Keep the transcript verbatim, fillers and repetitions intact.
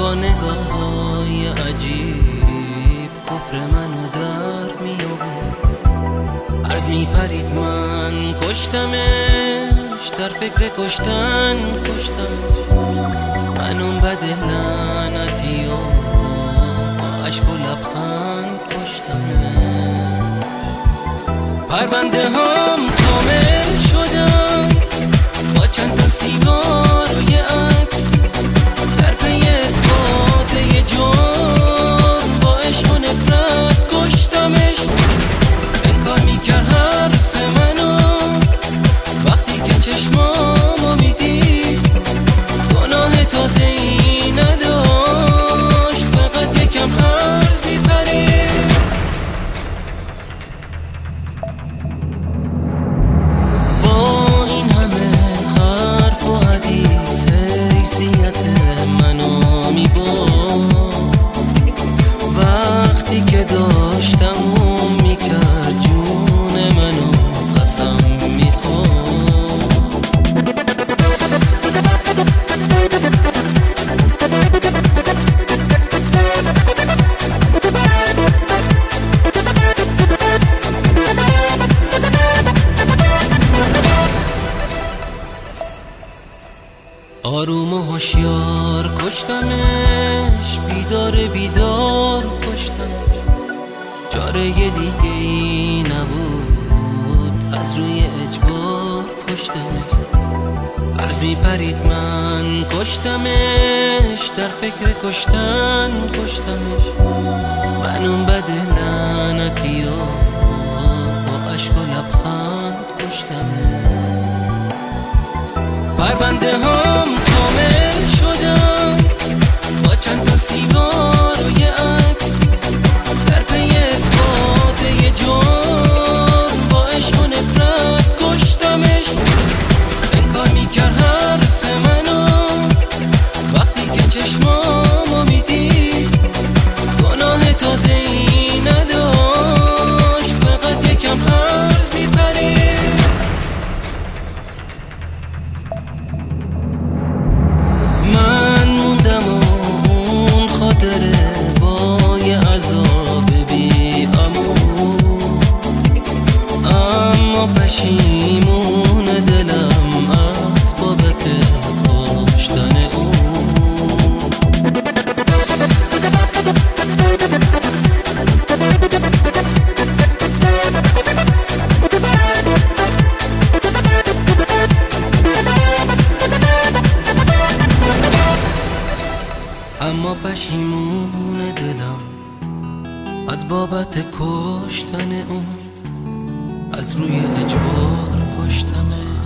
با نگاه‌های عجیب کفر منو در می آورد. عرض می پرید من کشتمش، در فکر کشتن کشتمش. من اون بد لعنتی و با عشق و لبخند کشتمش. پرونده هم کامل شدن با چند تا سیگار و یه عکس، در پی اثبات یه جرم با عشق و نفرت کشتمش. انکار میکرد حرف منو وقتی که چشمامو میدید، گناه تازه ای نداشت، فقط یکم عرض میپرید. با این همه حرف و حدیث حیثیت منو میبرد، وقتی که داشتم اون میکرد جون منو قسم میخورد. آروم و هوشیار کشتمش، بیدار بیدار کشتمش. چاره دیگه ای نبود، از روی اجبار کشتمش. عرض میپرید من کشتمش، در فکر کشتن کشتمش. من اون بد لعنتی و با عشق و لبخند کشتمش. پرونده هم کامل شدن با چند تا سیگار و یه عکس، در پی اثبات یه جرم با عشق و نفرت کشتمش. انکار میکرد حرف منو وقتی که چشمامو میدید، گناه تازه ای نداشت، فقط یکم عرض میپرید. من موندم و اون خاطره با یه عذاب بی امون، اما پشیمون دلم از بابت کشتن اون. اما پشیمون دلم از بابت کشتن اون، از روی اجبار کشتمه.